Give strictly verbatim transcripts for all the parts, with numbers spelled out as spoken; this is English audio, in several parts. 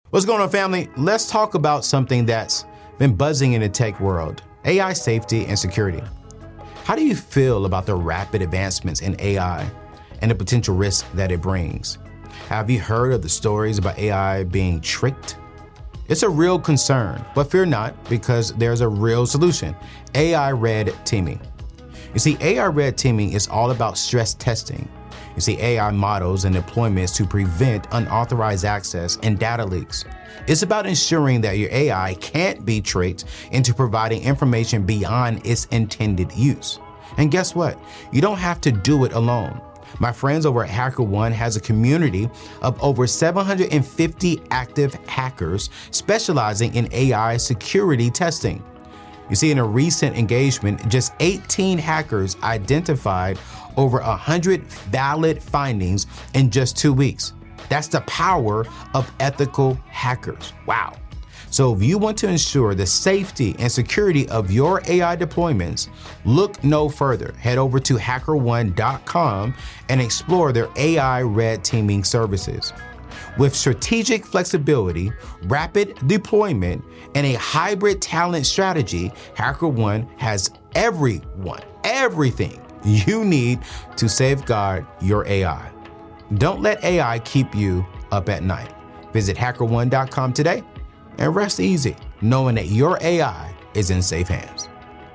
What's going on, family? Let's talk about something that's been buzzing in the tech world, A I safety and security. How do you feel about the rapid advancements in A I and the potential risk that it brings? Have you heard of the stories about A I being tricked? It's a real concern, but fear not, because there's a real solution: A I red teaming. You see, A I red teaming is all about stress testing. You see, A I models and deployments to prevent unauthorized access and data leaks. It's about ensuring that your A I can't be tricked into providing information beyond its intended use. And guess what? You don't have to do it alone. My friends over at HackerOne has a community of over seven hundred fifty active hackers specializing in A I security testing. You see, in a recent engagement, just eighteen hackers identified over one hundred valid findings in just two weeks. That's the power of ethical hackers. Wow. So if you want to ensure the safety and security of your A I deployments, look no further. Head over to hacker one dot com and explore their A I red teaming services. With strategic flexibility, rapid deployment, and a hybrid talent strategy, HackerOne has everyone, everything you need to safeguard your A I. Don't let A I keep you up at night. Visit hacker one dot com today and rest easy, knowing that your A I is in safe hands.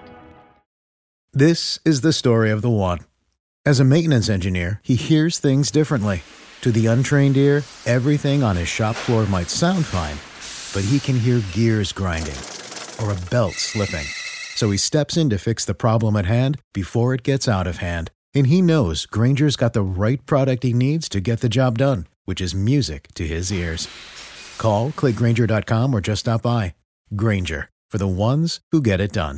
This is the story of the one. As a maintenance engineer, he hears things differently. To the untrained ear, everything on his shop floor might sound fine, but he can hear gears grinding or a belt slipping. So he steps in to fix the problem at hand before it gets out of hand. And he knows Grainger's got the right product he needs to get the job done, which is music to his ears. Call, click Grainger dot com, or just stop by. Grainger, for the ones who get it done.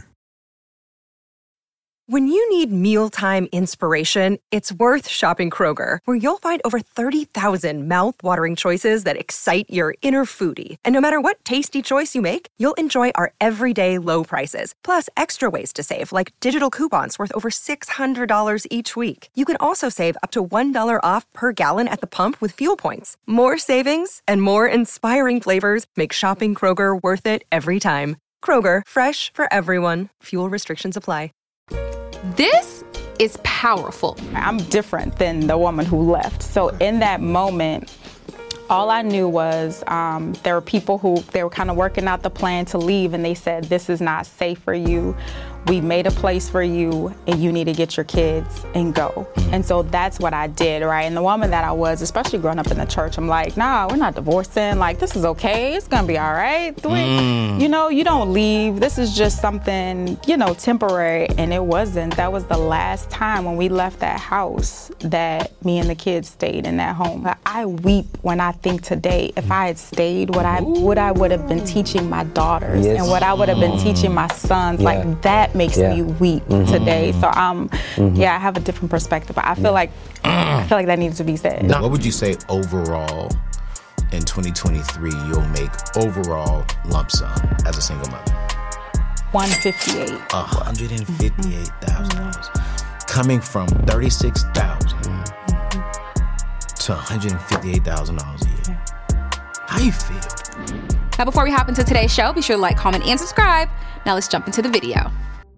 When you need mealtime inspiration, it's worth shopping Kroger, where you'll find over thirty thousand mouth-watering choices that excite your inner foodie. And no matter what tasty choice you make, you'll enjoy our everyday low prices, plus extra ways to save, like digital coupons worth over six hundred dollars each week. You can also save up to one dollar off per gallon at the pump with fuel points. More savings and more inspiring flavors make shopping Kroger worth it every time. Kroger, fresh for everyone. Fuel restrictions apply. This is powerful. I'm different than the woman who left. So in that moment, all I knew was um, there were people who, they were kind of working out the plan to leave, and they said, this is not safe for you. We made a place for you, and you need to get your kids and go. And so that's what I did, right? And the woman that I was, especially growing up in the church, I'm like, nah, we're not divorcing. Like, this is okay. It's going to be all right. Mm. You know, you don't leave. This is just something, you know, temporary. And it wasn't. That was the last time when we left that house that me and the kids stayed in that home. I weep when I think today, if I had stayed, what I, what I would have been teaching my daughters yes. and what I would have been teaching my sons, yeah. like that makes yeah. me weep mm-hmm. today. So um, mm-hmm. yeah, I have a different perspective. But I feel like I feel like that needs to be said. What would you say overall in twenty twenty-three you'll make overall lump sum as a single mother? one hundred fifty-eight. one hundred fifty-eight thousand dollars. Mm-hmm. Coming from thirty-six thousand dollars mm-hmm. to one hundred fifty-eight thousand dollars a year. Yeah. How you feel? Now, before we hop into today's show, be sure to like, comment, and subscribe. Now let's jump into the video.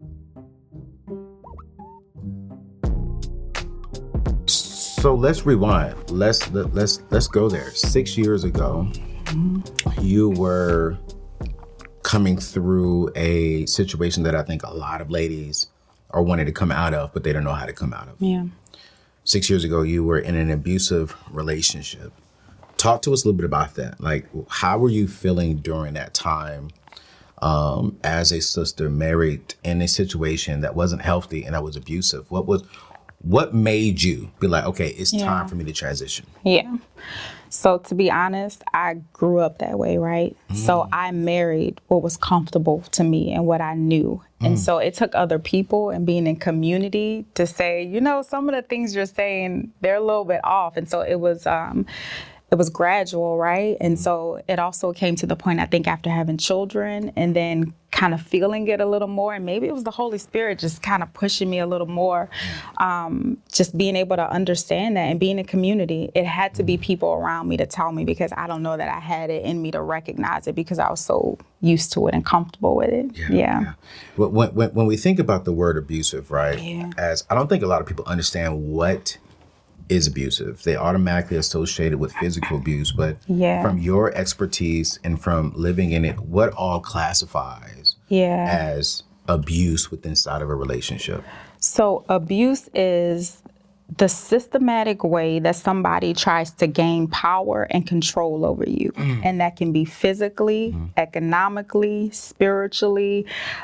So let's rewind. Let's let's let's go there. Six years ago, mm-hmm. you were coming through a situation that I think a lot of ladies are wanting to come out of, but they don't know how to come out of. Yeah. Six years ago, you were in an abusive relationship. Talk to us a little bit about that. Like, how were you feeling during that time um, as a sister married in a situation that wasn't healthy and that was abusive? What was What made you be like, okay, it's yeah. time for me to transition? Yeah. So to be honest, I grew up that way, right? Mm. So I married what was comfortable to me and what I knew. Mm. And so it took other people and being in community to say, you know, some of the things you're saying, they're a little bit off. And so it was, um, it was gradual, right? And so it also came to the point, I think, after having children and then kind of feeling it a little more. And maybe it was the Holy Spirit just kind of pushing me a little more, um, just being able to understand that and being in community. It had to be people around me to tell me, because I don't know that I had it in me to recognize it because I was so used to it and comfortable with it. Yeah. Yeah. yeah. When, when, when we think about the word abusive, right, Yeah. as I don't think a lot of people understand what is abusive. They automatically associate it with physical abuse, but Yeah. from your expertise and from living in it, what all classifies Yeah. as abuse within inside of a relationship? So abuse is the systematic way that somebody tries to gain power and control over you. Mm. And that can be physically, mm. economically, spiritually,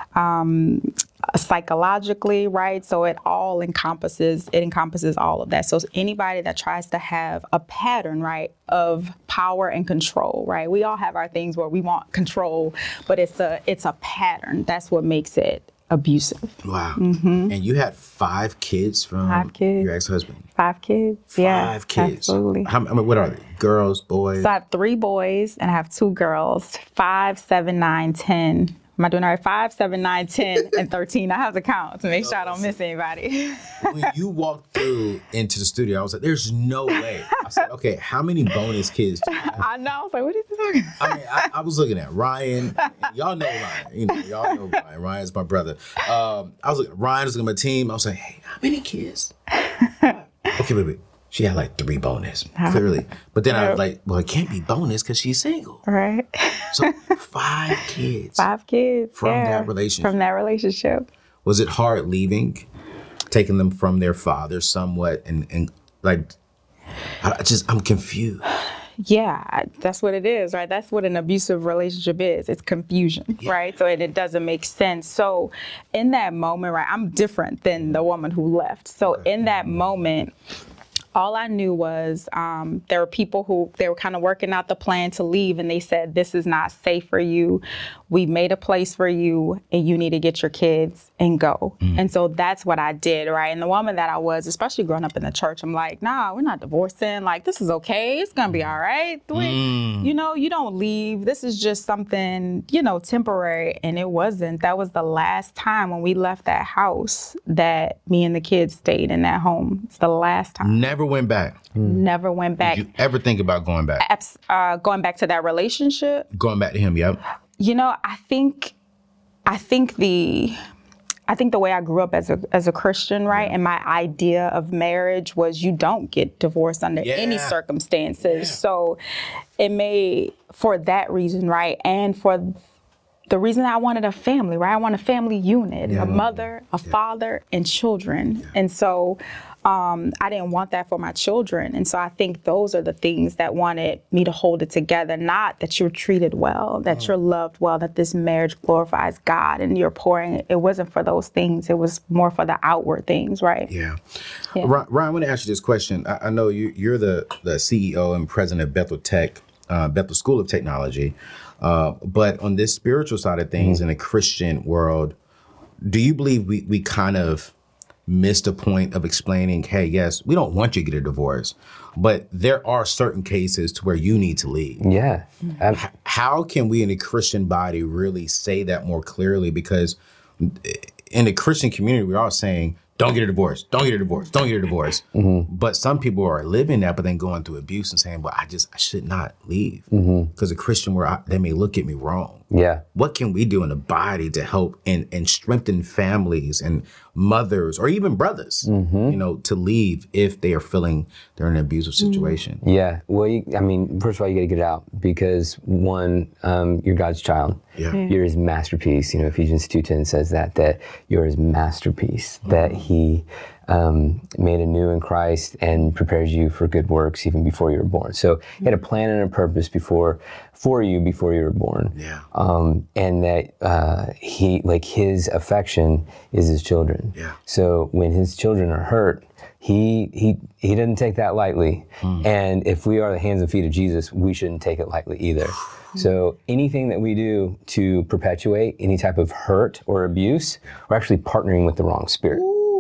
um, psychologically, right? So it all encompasses, it encompasses all of that. So anybody that tries to have a pattern, right, of power and control, right? We all have our things where we want control, but it's a, it's a pattern. That's what makes it abusive. Wow. Mm-hmm. And you had five kids from five kids. your ex-husband? Five kids. Five yeah, kids. Absolutely. How, I mean, what are they? Girls, boys? So I have three boys and I have two girls, five, seven, nine, ten. Am I doing all right? Five, seven, nine, ten, and thirteen. I have to count to make sure I don't miss anybody. When you walked through into the studio, I was like, there's no way. I said, okay, how many bonus kids do you have? I know. I was like, what is he talking about? I mean, I, I was looking at Ryan. Y'all know Ryan. You know, y'all know Ryan. Ryan's my brother. Um, I was looking at Ryan was on my team. I was like, hey, how many kids? Okay, wait, wait. She had like three bonus, clearly. But then I was like, well, it can't be bonus because she's single. Right. So five kids. Five kids. From yeah, that relationship. From that relationship. Was it hard leaving, taking them from their father somewhat? And, and like, I just, I'm confused. Yeah, that's what it is, right? That's what an abusive relationship is. It's confusion, yeah. right? So it, it doesn't make sense. So in that moment, right, I'm different than the woman who left. So in that moment, all I knew was um, there were people who, they were kind of working out the plan to leave, and they said, this is not safe for you. We made a place for you, and you need to get your kids and go. Mm. And so that's what I did, right? And the woman that I was, especially growing up in the church, I'm like, nah, we're not divorcing. Like, this is okay. It's going to be all right. We, mm. You know, you don't leave. This is just something, you know, temporary. And it wasn't. That was the last time when we left that house that me and the kids stayed in that home. It's the last time. Never went back. Never went back. Did you ever think about going back? Abs- uh, going back to that relationship? Going back to him, yep. You know, I think, I think the, I think the way I grew up as a as a Christian, right, yeah. and my idea of marriage was you don't get divorced under yeah. any circumstances. Yeah. So it may, for that reason, right, and for the reason I wanted a family, right, I want a family unit, yeah. a mother, a yeah. father, and children, yeah. and so. Um, I didn't want that for my children. And so I think those are the things that wanted me to hold it together. Not that you're treated well, that mm. you're loved well, that this marriage glorifies God and you're pouring. It wasn't for those things. It was more for the outward things, right? Yeah. yeah. Ryan, I want to ask you this question. I, I know you, you're the, the C E O and president of Bethel Tech, uh, Bethel School of Technology. Uh, but on this spiritual side of things mm. in a Christian world, do you believe we, we kind of missed a point of explaining, hey, yes, we don't want you to get a divorce, but there are certain cases to where you need to leave. Yeah. H- how can we in the Christian body really say that more clearly? Because in the Christian community, we're all saying, don't get a divorce, don't get a divorce, don't get a divorce. Mm-hmm. But some people are living that, but then going through abuse and saying, well, I just, I should not leave. Because mm-hmm. a Christian, where I, they may look at me wrong. Yeah. What can we do in the body to help and, and strengthen families and mothers or even brothers, mm-hmm. you know, to leave if they are feeling they're in an abusive situation? Yeah. Well, you, I mean, first of all, you got to get it out because one, um, you're God's child. Yeah. Mm-hmm. You're his masterpiece. You know, Ephesians two ten says that, that you're his masterpiece, mm-hmm. that he um, made anew in Christ and prepares you for good works even before you were born. So he had a plan and a purpose before, for you before you were born. Yeah. Um, and that uh, he, like his affection is his children. Yeah. So when his children are hurt, he he he doesn't take that lightly. Mm. And if we are the hands and feet of Jesus, we shouldn't take it lightly either. So anything that we do to perpetuate any type of hurt or abuse, we're actually partnering with the wrong spirit. Ooh.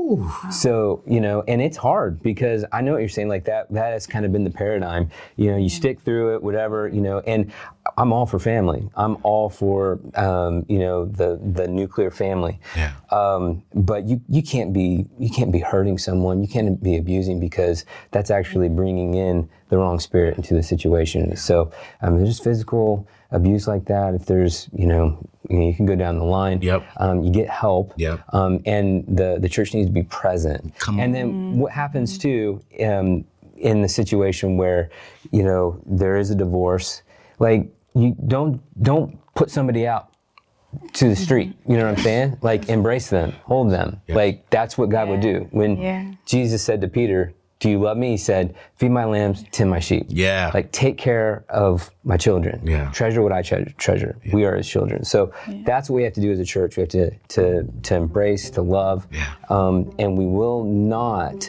Ooh. So, you know, and it's hard because I know what you're saying, like that, that has kind of been the paradigm. You know, you stick through it, whatever, you know, and I'm all for family. I'm all for, um, you know, the, the nuclear family. Yeah. Um, but you, you can't be, you can't be hurting someone. You can't be abusing because that's actually bringing in the wrong spirit into the situation. So, um, there's just physical abuse like that. If there's, you know, you know, you can go down the line. Yep. Um, you get help. Yep. Um, and the, the church needs to be present. Come and on. then what happens too, um, in the situation where, you know, there is a divorce, like you don't, don't put somebody out to the street. You know what I'm saying? Like embrace them, hold them. Yeah. Like that's what God Yeah. would do. When Yeah. Jesus said to Peter, do you love me? He said, feed my lambs, tend my sheep. Yeah. Like take care of my children. Yeah. Treasure what I tre- treasure. Yeah. We are his children. So that's what we have to do as a church. We have to to to embrace, to love. Yeah. Um, and we will not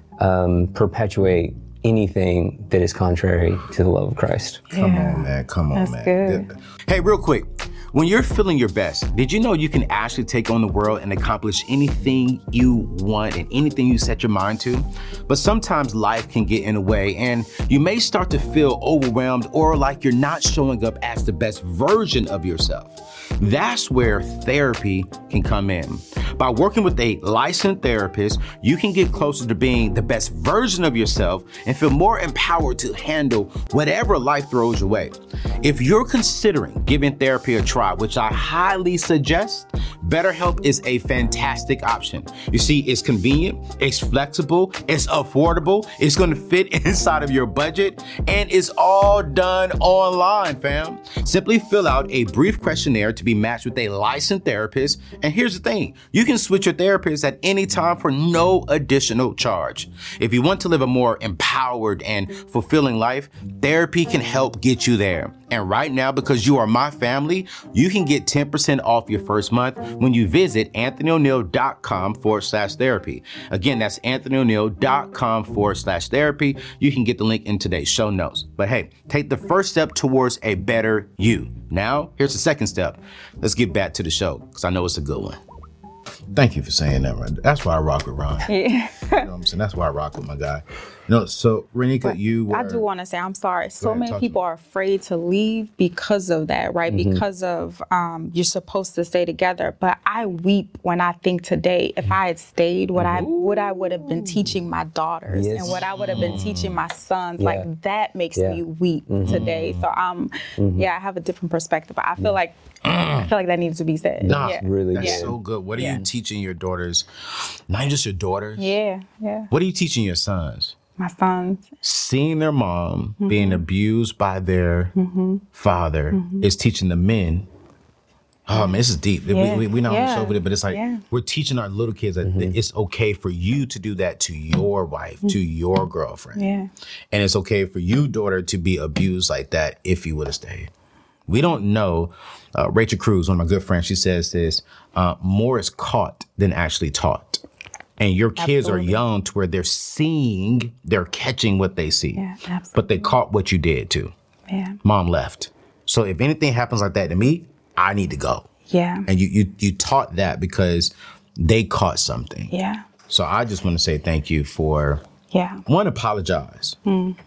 um, perpetuate anything that is contrary to the love of Christ. Come on, man. Come on, That's man. good. Hey, real quick. When you're feeling your best, did you know you can actually take on the world and accomplish anything you want and anything you set your mind to? But sometimes life can get in the way and you may start to feel overwhelmed or like you're not showing up as the best version of yourself. That's where therapy can come in. By working with a licensed therapist, you can get closer to being the best version of yourself and feel more empowered to handle whatever life throws your way. If you're considering giving therapy a try, which I highly suggest, BetterHelp is a fantastic option. You see, it's convenient, it's flexible, it's affordable, it's gonna fit inside of your budget, and it's all done online, fam. Simply fill out a brief questionnaire to be matched with a licensed therapist. And here's the thing, you can switch your therapist at any time for no additional charge. If you want to live a more empowered and fulfilling life, therapy can help get you there. And right now, because you are my family, you can get ten percent off your first month when you visit anthonyoneal.com forward slash therapy. Again, that's anthonyoneal.com forward slash therapy. You can get the link in today's show notes. But hey, take the first step towards a better you. Now, here's the second step. Let's get back to the show, because I know it's a good one. Thank you for saying that, right? That's why I rock with Ron. Yeah. You know what I'm saying? That's why I rock with my guy. You know, so Renika, you were... I do want to say, I'm sorry. So ahead, many talk to people me. are afraid to leave because of that, right? Mm-hmm. Because of um, you're supposed to stay together. But I weep when I think today, if I had stayed, what I what I would have been teaching my daughters Yes. and what I would have been teaching my sons, Yeah. like that makes Yeah. me weep Mm-hmm. today. So um, yeah, I have a different perspective. But I feel like I feel like that needs to be said. Nah, yeah. Really That's good. so good. What are Yeah. you teaching your daughters? Not just your daughters. Yeah, yeah. What are you teaching your sons? My sons. Seeing their mom Mm-hmm. being abused by their father is teaching the men. Oh man, this is deep. Yeah. We, we, we're not on the Yeah. show with it, but it's like Yeah. we're teaching our little kids that it's okay for you to do that to your wife, to your girlfriend. Yeah. And it's okay for you, daughter, to be abused like that if you would have stayed. We don't know. Uh, Rachel Cruz, one of my good friends, she says this, uh, more is caught than actually taught. And your kids Absolutely. are young to where they're seeing, they're catching what they see. Yeah, absolutely. But they caught what you did too. Yeah. Mom left. So if anything happens like that to me, I need to go. Yeah. And you you you taught that because they caught something. Yeah. So I just want to say thank you for, Yeah. one, apologize.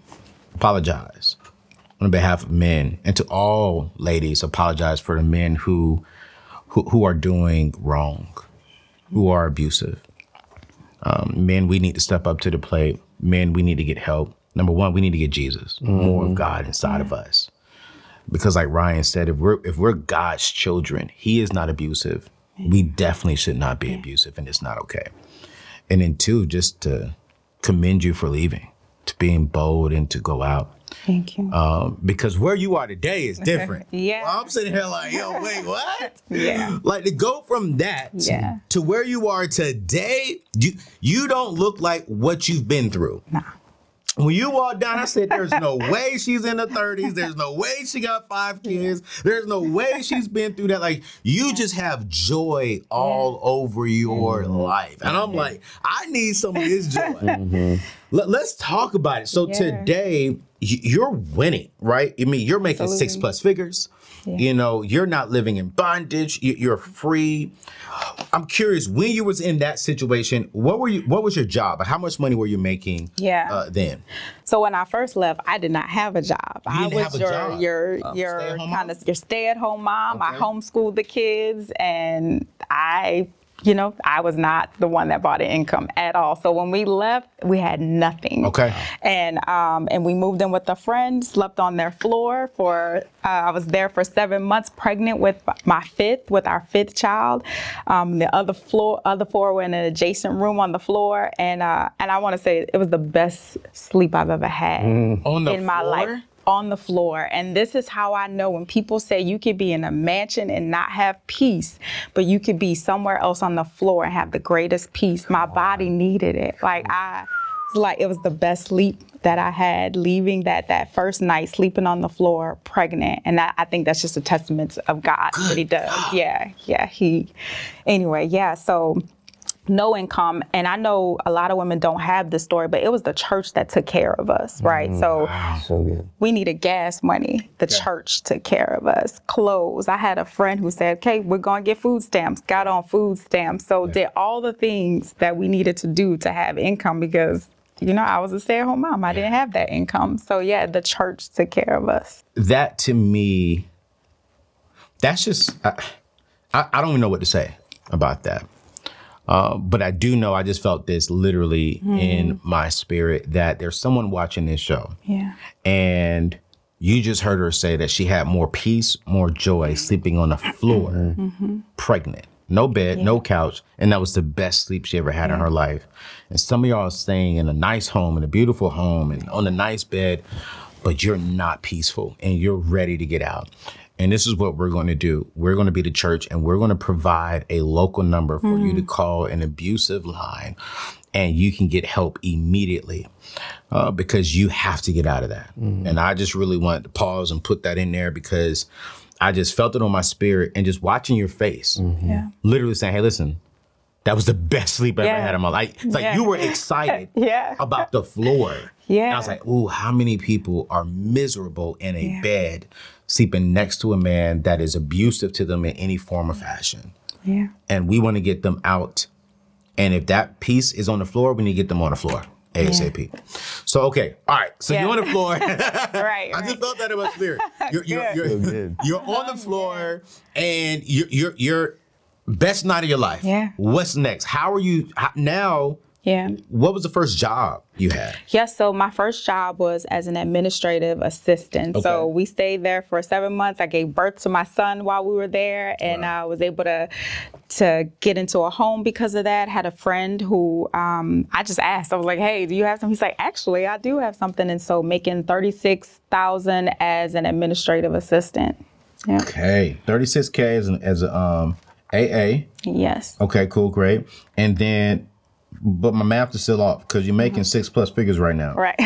Apologize on behalf of men, and to all ladies, apologize for the men who who, who are doing wrong, who are abusive. Um, men, we need to step up to the plate. Men, we need to get help. Number one, we need to get Jesus, more of God inside of us. Because like Ryan said, if we're if we're God's children, he is not abusive. We definitely should not be abusive, and it's not okay. And then two, just to commend you for leaving, to being bold and to go out. Thank you. Um, because where you are today is different. Yeah. Well, I'm sitting here like, yo, wait, what? Yeah. Like to go from that Yeah. to where you are today, you you don't look like what you've been through. Nah. When you walked down, I said, there's no way she's in her thirties. There's no way she got five kids. There's no way she's been through that. Like, you just have joy all over your life. And I'm like, I need some of this joy. Let, let's talk about it. So Yeah. today, y- you're winning, right? I mean, you're making Absolutely. six plus figures. Yeah. You know, you're not living in bondage. You- You're free. I'm curious, when you was in that situation, what were you? What was your job? How much money were you making? Yeah. Uh, then. So when I first left, I did not have a job. You I didn't was have a your job? your Oh, your stay-at-home kind mom? of your stay-at-home mom. I Okay. homeschooled the kids, and I, you know, I was not the one that brought in income at all. So when we left, we had nothing. Okay. And um and we moved in with a friend, slept on their floor for. Uh, I was there for seven months, pregnant with my fifth, with our fifth child. Um, the other floor, other four were in an adjacent room on the floor, and uh, and I want to say it was the best sleep I've ever had On the in my floor? life. On the floor. And this is how I know when people say you could be in a mansion and not have peace, but you could be somewhere else on the floor and have the greatest peace. My body needed it. Like I, it's like it was the best sleep that I had leaving that that first night, sleeping on the floor, pregnant. And that, I think that's just a testament of God, what he does. Yeah, yeah, he, anyway, yeah, so no income. And I know a lot of women don't have this story, but it was the church that took care of us, right? So So good. we needed gas money. The church took care of us. Clothes. I had a friend who said, okay, we're going to get food stamps. Got on food stamps. So did all the things that we needed to do to have income because, you know, I was a stay-at-home mom. I didn't have that income. So yeah, the church took care of us. That to me, that's just, I, I, I don't even know what to say about that. Uh, but I do know I just felt this literally in my spirit that there's someone watching this show. Yeah. And you just heard her say that she had more peace, more joy sleeping on the floor, pregnant. No bed, no couch. And that was the best sleep she ever had in her life. And some of y'all are staying in a nice home, in a beautiful home, and on a nice bed, but you're not peaceful and you're ready to get out. And this is what we're going to do. We're going to be the church, and we're going to provide a local number for you to call an abusive line, and you can get help immediately uh, because you have to get out of that. And I just really wanted to pause and put that in there because I just felt it on my spirit, and just watching your face, Yeah. literally saying, hey, listen, that was the best sleep I ever Yeah. had in my life. It's like Yeah. you were excited Yeah. about the floor. Yeah. And I was like, ooh, how many people are miserable in a bed sleeping next to a man that is abusive to them in any form or fashion? Yeah. And we want to get them out. And if that piece is on the floor, we need to get them on the floor ASAP. So, okay. All right. So Yeah. you're on the floor. Right. I just felt that in my spirit. You're, you're, Good. you're, So good. you're on the floor and you're, you're, you're best night of your life. Yeah. What's next? How are you how, now? Yeah. What was the first job you had? Yes, so my first job was as an administrative assistant. Okay. So we stayed there for seven months. I gave birth to my son while we were there, and I was able to to get into a home because of that. Had a friend who um, I just asked. I was like, "Hey, do you have something?" He's like, "Actually, I do have something." And so making thirty-six thousand dollars as an administrative assistant. Yeah. Okay, thirty-six K as an as a um A A. Yes. Okay, cool, great. And then, but my math is still off because you're making six plus figures right now. Right.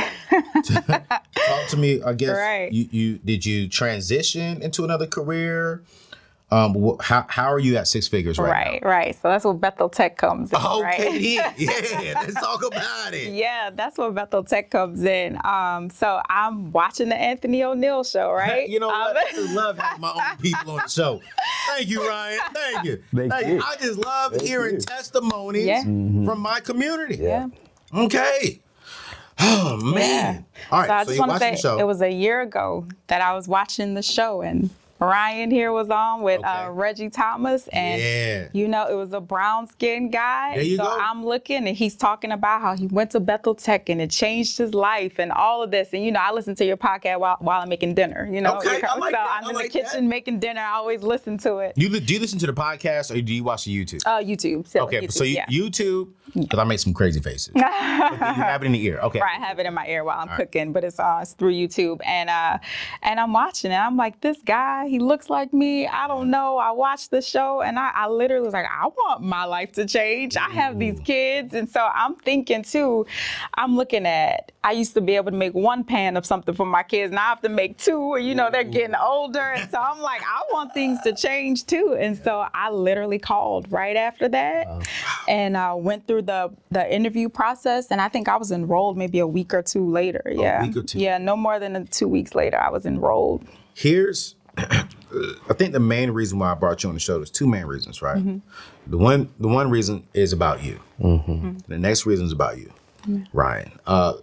Talk to me. I guess Right. you you did you transition into another career? Um, wh- how how are you at six figures right, Right, right. So that's where Bethel Tech comes in, now? right? Okay, yeah, yeah. Let's talk about it. Yeah, that's where Bethel Tech comes in. Um, so I'm watching the Anthony O'Neill show, right? You know what? Um, I just love having my own people on the show. Thank you, Ryan. Thank you. Thank you. I just love Thank hearing you. testimonies Yeah. from my community. yeah. Okay. Oh man. All right. So I So, just you're want to watching say the show. it was a year ago that I was watching the show, and Ryan here was on with uh, Okay. Reggie Thomas, and Yeah. you know it was a brown skinned guy. There you so go. I'm looking, and he's talking about how he went to Bethel Tech and it changed his life, and all of this. And you know, I listen to your podcast while, while I'm making dinner. You know, Okay, I like so that. I'm I in like the that. kitchen making dinner. I always listen to it. You li- do you listen to the podcast or do you watch the YouTube? Uh, YouTube. Still Okay, YouTube, so you, yeah. YouTube, because I make some crazy faces. Okay, you have it in the ear. Okay. Right, I have it in my ear while I'm cooking, but it's uh, it's through YouTube, and uh, and I'm watching it. I'm like, this guy, He looks like me. I don't know. I watched the show and I, I literally was like, I want my life to change. I have these kids. And so I'm thinking too, I'm looking at, I used to be able to make one pan of something for my kids. Now I have to make two, and you know, they're getting older. And so I'm like, I want things to change too. And so I literally called right after that wow. and uh, went through the, the interview process. And I think I was enrolled maybe a week or two later. Yeah. A week or two. Yeah, no more than two weeks later, I was enrolled. Here's, I think the main reason why I brought you on the show, there's two main reasons, right? Mm-hmm. The one the one reason is about you. Mm-hmm. Mm-hmm. The next reason is about you, mm-hmm. Ryan. Uh,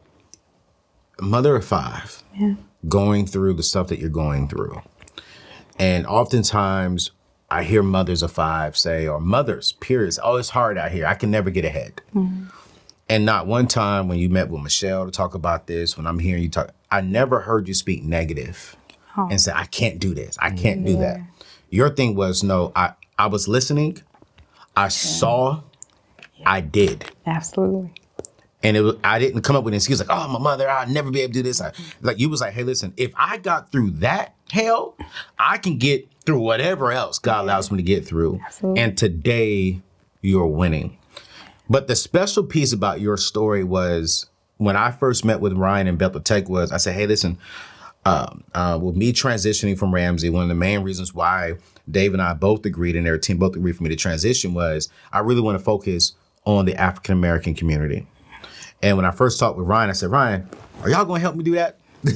mother of five, yeah. going through the stuff that you're going through. And oftentimes I hear mothers of five say, or mothers, periods, oh, it's hard out here. I can never get ahead. Mm-hmm. And not one time when you met with Michelle to talk about this, when I'm hearing you talk, I never heard you speak negative. Oh. And say, I can't do this. I can't yeah. do that. Your thing was, no, I, I was listening. I yeah. saw. Yeah. I did. Absolutely. And it was, I didn't come up with an excuse like, oh, my mother, I'll never be able to do this. I, like you was like, hey, listen, if I got through that hell, I can get through whatever else God yeah. allows me to get through. Absolutely. And today you're winning. But the special piece about your story was when I first met with Ryan in Bethel Tech was I said, hey, listen, Um, uh, with me transitioning from Ramsey, one of the main reasons why Dave and I both agreed and their team both agreed for me to transition was I really want to focus on the African-American community. And when I first talked with Ryan, I said, Ryan, are y'all going to help me do that?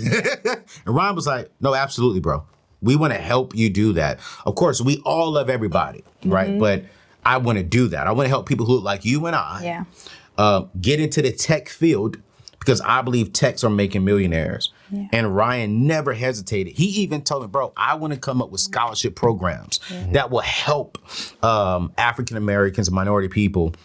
And Ryan was like, no, absolutely, bro. We want to help you do that. Of course, we all love everybody, right? Mm-hmm. But I want to do that. I want to help people who look like you and I yeah. uh, get into the tech field because I believe techs are making millionaires. Yeah. And Ryan never hesitated. He even told me, bro, I want to come up with scholarship programs yeah. that will help um, African Americans and minority people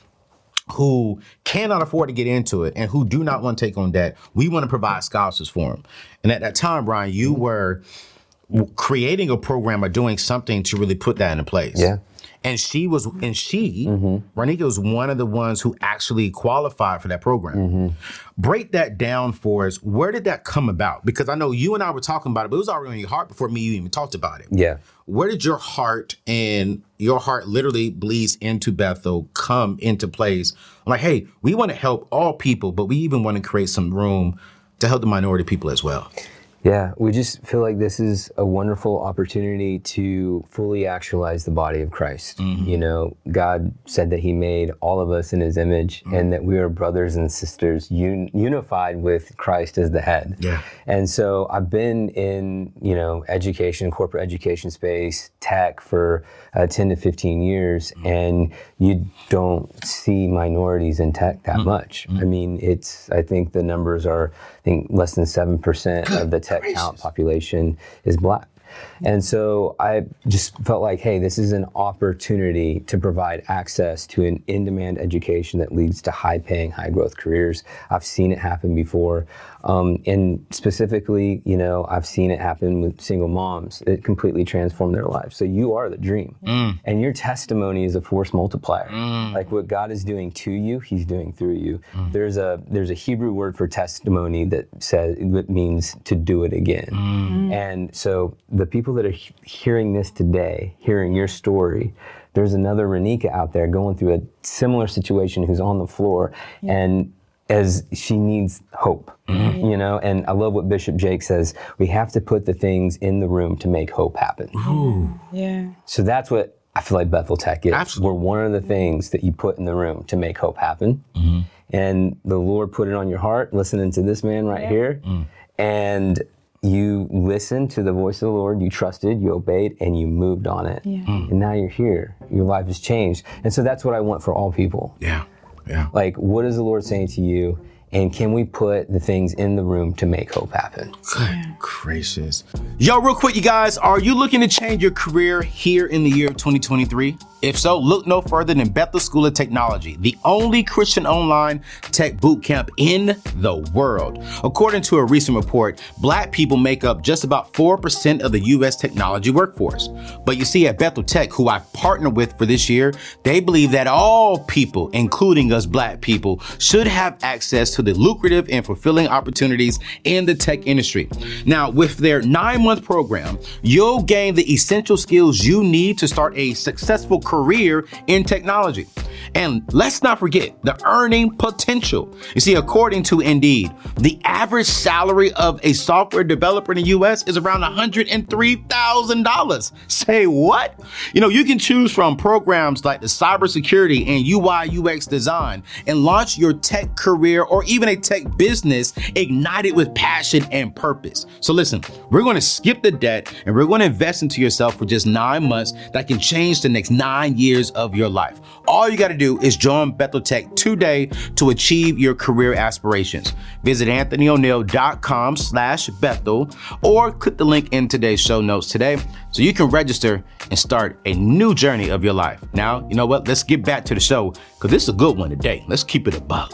who cannot afford to get into it and who do not want to take on debt. We want to provide scholarships for them. And at that time, Brian, you were creating a program or doing something to really put that into place. Yeah. And she was, and she, mm-hmm. Ronika was one of the ones who actually qualified for that program. Mm-hmm. Break that down for us. Where did that come about? Because I know you and I were talking about it, but it was already in your heart before me you even talked about it. Yeah. Where did your heart and your heart literally bleeds into Bethel come into place? I'm like, hey, we want to help all people, but we even want to create some room to help the minority people as well. Yeah, we just feel like this is a wonderful opportunity to fully actualize the body of Christ. Mm-hmm. You know, God said that he made all of us in his image mm-hmm. and that we are brothers and sisters un- unified with Christ as the head. Yeah. And so I've been in, you know, education, corporate education space, tech for uh, ten to fifteen years, mm-hmm. and you don't see minorities in tech that mm-hmm. much. Mm-hmm. I mean, it's, I think the numbers are, I think less than seven percent of the tech talent population is Black. And so I just felt like, hey, this is an opportunity to provide access to an in-demand education that leads to high-paying, high-growth careers. I've seen it happen before. Um, and specifically, you know, I've seen it happen with single moms. It completely transformed their lives. So you are the dream. Mm. And your testimony is a force multiplier. Mm. Like what God is doing to you, he's doing through you. Mm. There's a there's a Hebrew word for testimony that says, it means to do it again. Mm. And so the people that are he- hearing this today, hearing your story, there's another Ronika out there going through a similar situation who's on the floor yeah. and as she needs hope, mm-hmm. you know? And I love what Bishop Jake says, we have to put the things in the room to make hope happen. Ooh. Yeah. So that's what I feel like Bethel Tech is. Absolutely. We're one of the things that you put in the room to make hope happen. Mm-hmm. And the Lord put it on your heart, listening to this man right yeah. here. Mm. And you listened to the voice of the Lord, you trusted, you obeyed, and you moved on it. Yeah. Mm. And now you're here. Your life has changed. And so that's what I want for all people. Yeah. Yeah. Like, what is the Lord saying to you? And can we put the things in the room to make hope happen? Good gracious. Yo, real quick, you guys, are you looking to change your career here in the year of twenty twenty-three? If so, look no further than Bethel School of Technology, the only Christian online tech boot camp in the world. According to a recent report, Black people make up just about four percent of the U S technology workforce. But you see, at Bethel Tech, who I've partnered with for this year, they believe that all people, including us Black people, should have access to the lucrative and fulfilling opportunities in the tech industry. Now, with their nine-month program, you'll gain the essential skills you need to start a successful career in technology. And let's not forget the earning potential. You see, according to Indeed, the average salary of a software developer in the U S is around one hundred three thousand dollars. Say what? You know, you can choose from programs like the cybersecurity and U I U X design and launch your tech career or even a tech business ignited with passion and purpose. So listen, we're going to skip the debt and we're going to invest into yourself for just nine months that can change the next nine years of your life. All you got to do is join Bethel Tech today to achieve your career aspirations. Visit anthonyoneal.com slash Bethel or click the link in today's show notes today so you can register and start a new journey of your life. Now, you know what? Let's get back to the show because this is a good one today. Let's keep it a buck.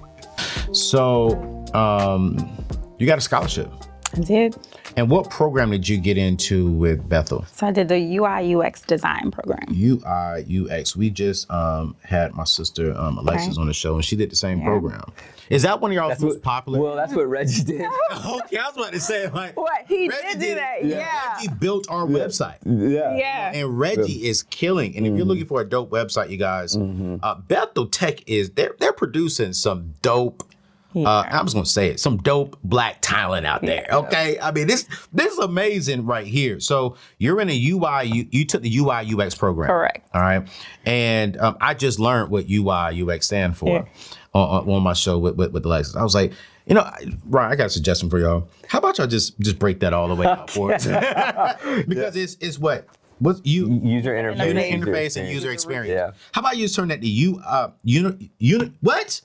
So, um, you got a scholarship. I did. And what program did you get into with Bethel? So I did the U I U X design program. U I U X. We just um, had my sister um, Alexis okay. on the show, and she did the same yeah. program. Is that one of y'all's most popular? Well, that's what Reggie did. Okay, I was about to say, like, what he Reggie did do that? Yeah. yeah. Reggie built our yeah. website. Yeah. Yeah. And Reggie yeah. is killing. And if mm-hmm. you're looking for a dope website, you guys, mm-hmm. uh, Bethel Tech is they're they're producing some dope. Yeah. Uh, I was gonna say it, some dope Black talent out there. Yeah. Okay, I mean this this is amazing right here. So you're in a U I, you, you took the U I U X program, correct? All right, and um, I just learned what U I U X stand for yeah. on, on my show with with, with Alexis. I was like, you know, Ryan, I got a suggestion for y'all. How about y'all just just break that all the way out for us? Because yeah. it's it's what. What's you user interface, user interface and user experience. Yeah. How about you just turn that to you uh uni, uni what?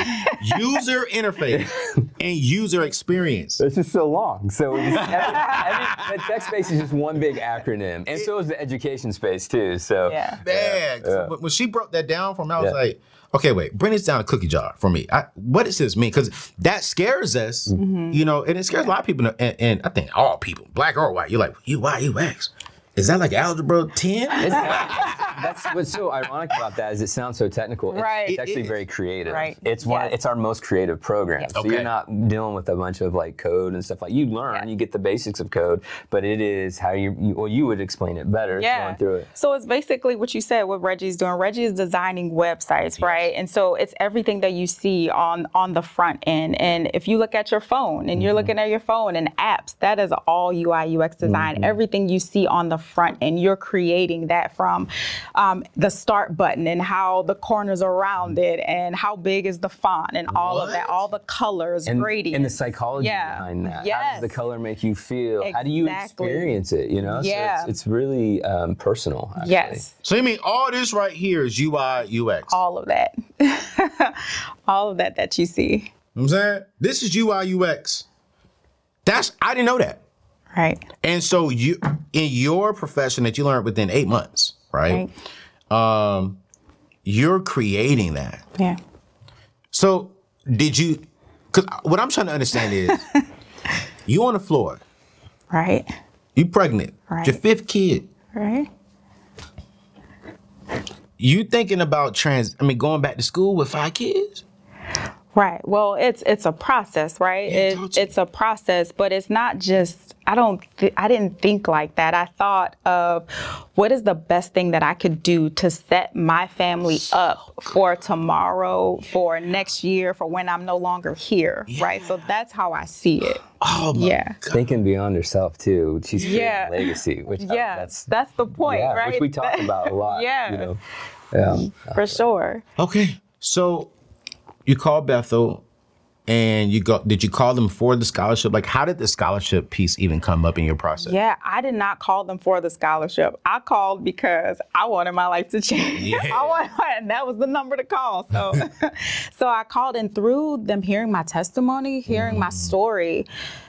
User interface and user experience. It's just so long. So just, every, every, the tech space is just one big acronym, and so is the education space too. So yeah, man. Yeah. So when she broke that down for me, I was yeah. like, okay, wait, bring this down a cookie jar for me. I, what does this mean? Because that scares us, mm-hmm. you know, and it scares a lot of people, and, and I think all people, Black or white. You're like U I U X. Is that like algebra ten? That's what's so ironic about that is it sounds so technical. It's, right. it's actually it very creative. Right. It's one. Yes. It's our most creative program. Yes. So okay. you're not dealing with a bunch of like code and stuff like you learn. Yeah. You get the basics of code, but it is how you, you well you would explain it better yeah. going through it. So it's basically what you said. What Reggie's doing. Reggie is designing websites, yes. right? And so it's everything that you see on on the front end. And if you look at your phone and mm-hmm. you're looking at your phone and apps, that is all U I U X design. Mm-hmm. Everything you see on the front end, you're creating that from um, the start button and how the corners around it and how big is the font and all what? of that, all the colors, and, gradients. And the psychology yeah. behind that. Yes. How does the color make you feel? Exactly. How do you experience it? You know, yeah. so it's, it's really um, personal. Actually. Yes. So you mean all this right here is U I U X? All of that. All of that that you see. You know what I'm saying? This is U I U X. That's I didn't know that. Right. And so you, in your profession that you learned within eight months, right? right. Um, you're creating that. Yeah. So did you, because what I'm trying to understand is, you on the floor. Right. You pregnant. Right. Your fifth kid. Right. You thinking about trans, I mean, going back to school with five kids? Right. Well, it's it's a process, right? Yeah, it, totally. It's a process, but it's not just. I don't. Th- I didn't think like that. I thought of what is the best thing that I could do to set my family up for tomorrow, for next year, for when I'm no longer here, yeah. right? So that's how I see it. Oh my yeah. God. Thinking beyond herself too. She's creating yeah. a legacy, which yeah, uh, that's that's the point, yeah, right? Which we talk about a lot. yeah. You know. Yeah. For sure. Okay. So you called Bethel. And you go, did you call them for the scholarship? Like, how did the scholarship piece even come up in your process? Yeah, I did not call them for the scholarship. I called because I wanted my life to change. Yeah. I wanted, and that was the number to call. So, so I called, and through them hearing my testimony, hearing mm. my story,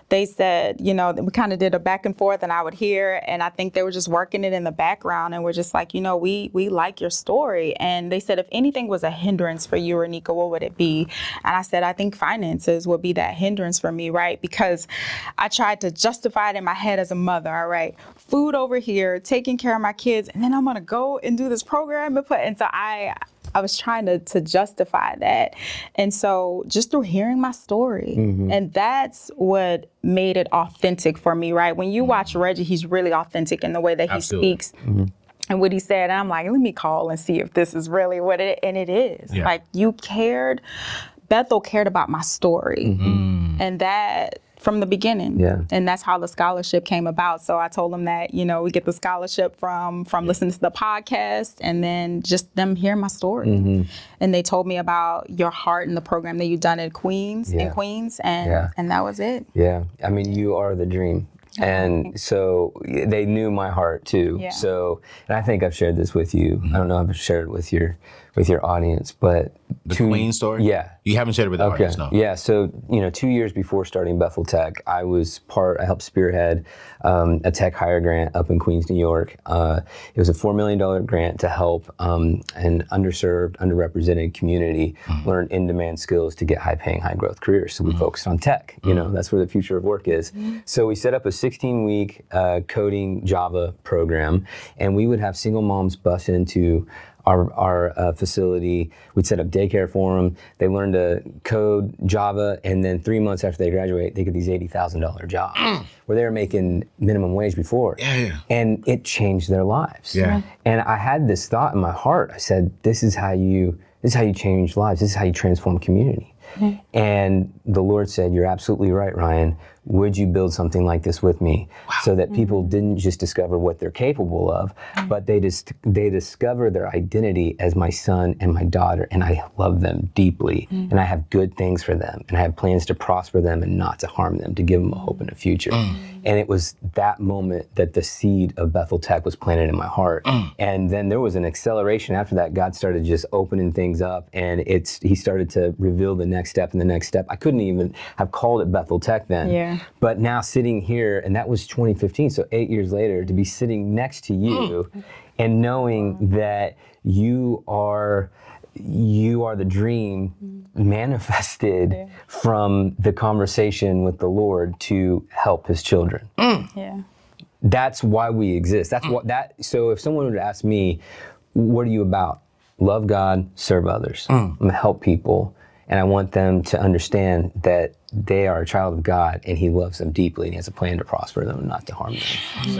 they said, you know, we kind of did a back and forth, and I would hear, and I think they were just working it in the background, and we're just like, you know, we we like your story. And they said, if anything was a hindrance for you, Renika, what would it be? And I said, I think finances would be that hindrance for me, right? Because I tried to justify it in my head as a mother, all right? Food over here, taking care of my kids, and then I'm gonna go and do this program and put, and so I I was trying to to justify that. And so just through hearing my story, mm-hmm. and that's what made it authentic for me, right? When you mm-hmm. watch Reggie, he's really authentic in the way that he Absolutely. speaks. Mm-hmm. And what he said, and I'm like, let me call and see if this is really what it, and it is. Yeah. Like, you cared, Bethel cared about my story. Mm-hmm. And that, from the beginning. Yeah. And that's how the scholarship came about. So I told them that, you know, we get the scholarship from from yeah. listening to the podcast, and then just them hearing my story. Mm-hmm. And they told me about your heart and the program that you've done in Queens, yeah. in Queens, and yeah. and that was it. Yeah. I mean, you are the dream. And so they knew my heart too. Yeah. So, and I think I've shared this with you. Mm-hmm. I don't know if I've shared it with your with your audience, but the two, Queen story. Yeah, you haven't shared it with the okay. audience, no. Yeah, so you know, two years before starting Bethel Tech, I was part. I helped spearhead um, a tech hire grant up in Queens, New York. Uh, it was a four million dollar grant to help um, an underserved, underrepresented community mm-hmm. learn in-demand skills to get high-paying, high-growth careers. So we mm-hmm. focused on tech. You mm-hmm. know, that's where the future of work is. Mm-hmm. So we set up a sixteen week uh, coding Java program, and we would have single moms bust into our, our uh, facility. We'd set up daycare for them. They learned to code Java, and then three months after they graduate, they get these eighty thousand dollar jobs mm. where they were making minimum wage before. Yeah, yeah. And it changed their lives. Yeah. And I had this thought in my heart. I said, this is how you, this is how you change lives. This is how you transform community. Mm. And the Lord said, you're absolutely right, Ryan. Would you build something like this with me? Wow. So that people mm-hmm. didn't just discover what they're capable of, mm-hmm. but they just they discover their identity as my son and my daughter, and I love them deeply, mm-hmm. and I have good things for them, and I have plans to prosper them and not to harm them, to give them a hope and a future. Mm-hmm. And it was that moment that the seed of Bethel Tech was planted in my heart. Mm-hmm. And then there was an acceleration after that. God started just opening things up, and it's he started to reveal the next step and the next step. I couldn't even have called it Bethel Tech then. Yeah. But now sitting here, and that was twenty fifteen, so eight years later, to be sitting next to you mm. and knowing that you are you are the dream mm. manifested yeah. from the conversation with the Lord to help his children. Mm. Yeah. That's why we exist. That's mm. what that so if someone would ask me, what are you about? Love God, serve others. Mm. I'm gonna help people. And I want them to understand that they are a child of God, and he loves them deeply, and he has a plan to prosper them and not to harm them. So,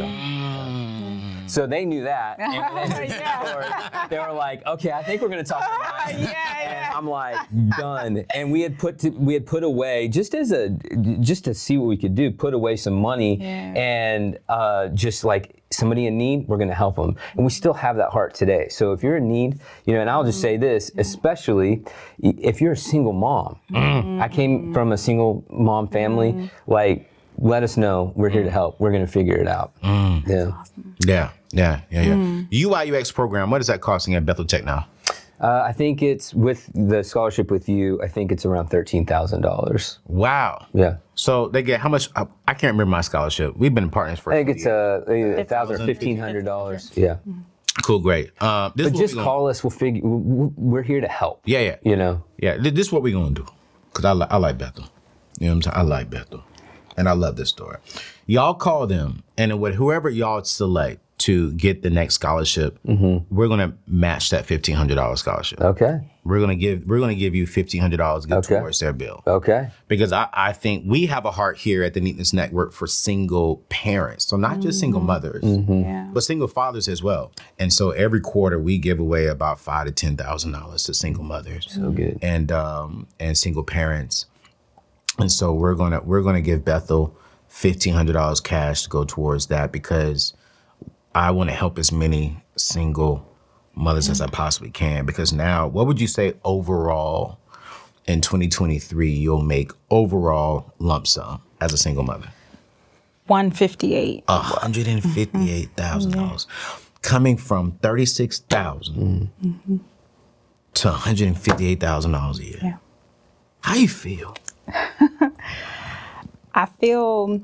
uh, so they knew that. And then yeah. they were like, okay, I think we're going to talk about it. Yeah, yeah. And I'm like, done. And we had put to, we had put away, just as a, just to see what we could do, put away some money yeah. and uh, just like, somebody in need, we're going to help them. And we still have that heart today. So if you're in need, you know, and I'll just say this, especially if you're a single mom. Mm-hmm. I came from a single mom family, mm-hmm. like, let us know. We're here to help. We're going to figure it out. Mm. Yeah. Awesome. yeah. Yeah, yeah, yeah, mm. U I U X program, what is that costing at Bethel Tech now? Uh, I think it's, with the scholarship with you, I think it's around thirteen thousand dollars. Wow. Yeah. So they get how much? I, I can't remember my scholarship. We've been partners for I think it's uh, a thousand or fifteen hundred dollars. Yeah. Cool, great. Uh, this but just call us. We'll figure. We're here to help. Yeah, yeah. You know. Yeah. This is what we're gonna do. Cause I like I like Bethel. You know what I'm saying? I like Bethel, and I love this story. Y'all call them, and with whoever y'all select to get the next scholarship, mm-hmm. we're gonna match that fifteen hundred dollars scholarship. Okay. We're gonna give we're gonna give you fifteen hundred dollars to get okay. towards their bill. Okay. Because I, I think we have a heart here at the Neatness Network for single parents. So not mm-hmm. just single mothers, mm-hmm. yeah. but single fathers as well. And so every quarter we give away about five to ten thousand dollars to single mothers. So good. And um and single parents. And so we're gonna we're gonna give Bethel fifteen hundred dollars cash to go towards that, because I want to help as many single mothers mm-hmm. as I possibly can. Because now, what would you say overall in twenty twenty-three you'll make overall lump sum as a single mother? one hundred fifty-eight thousand dollars. one hundred fifty-eight thousand dollars. Mm-hmm. Coming from thirty-six thousand dollars mm-hmm. to one hundred fifty-eight thousand dollars a year. Yeah. How you feel? I feel,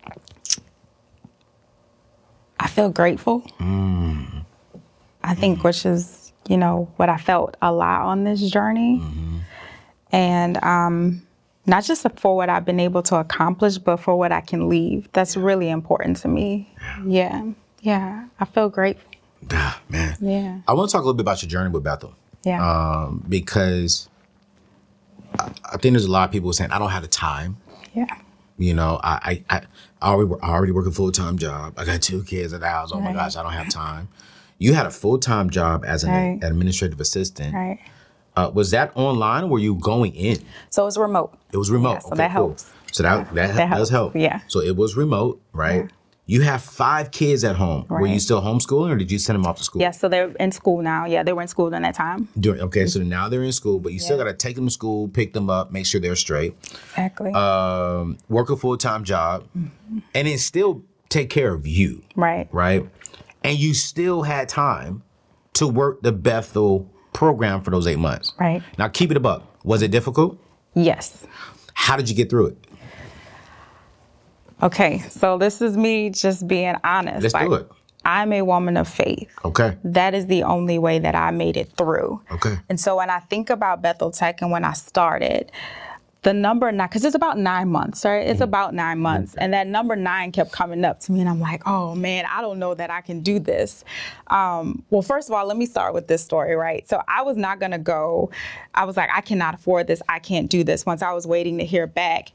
I feel grateful. Mm. I think, mm. which is, you know, what I felt a lot on this journey. Mm-hmm. And um, not just for what I've been able to accomplish, but for what I can leave. That's really important to me. Yeah. Yeah. yeah. I feel grateful. Ah, man. Yeah. I want to talk a little bit about your journey with Bethel. Yeah. Um, because I, I think there's a lot of people saying, I don't have the time. Yeah. You know, I I, I already I already work a full-time job. I got two kids at the house. Oh, right. my gosh, I don't have time. You had a full-time job as an right. administrative assistant. Right. Uh, was that online or were you going in? So it was remote. It was remote. Yeah, so okay, that cool. helps. So that, that, that does helps. help. Yeah. So it was remote, right? Yeah. You have five kids at home. Right. Were you still homeschooling or did you send them off to school? Yeah, so they're in school now. Yeah, they were in school during that time. During, okay, so now they're in school, but you yeah. still got to take them to school, pick them up, make sure they're straight. Exactly. Um, work a full-time job, mm-hmm. and then still take care of you. Right. Right? And you still had time to work the Bethel program for those eight months. Right. Now, keep it a buck. Was it difficult? Yes. How did you get through it? Okay, so this is me just being honest. Let's like, do it. I'm a woman of faith. Okay. That is the only way that I made it through. Okay. And so when I think about Bethel Tech and when I started, the number nine, because it's about nine months, right? It's mm-hmm. about nine months. Mm-hmm. And that number nine kept coming up to me. And I'm like, oh, man, I don't know that I can do this. Um, well, first of all, let me start with this story, right? So I was not going to go. I was like, I cannot afford this. I can't do this. Once I was waiting to hear back.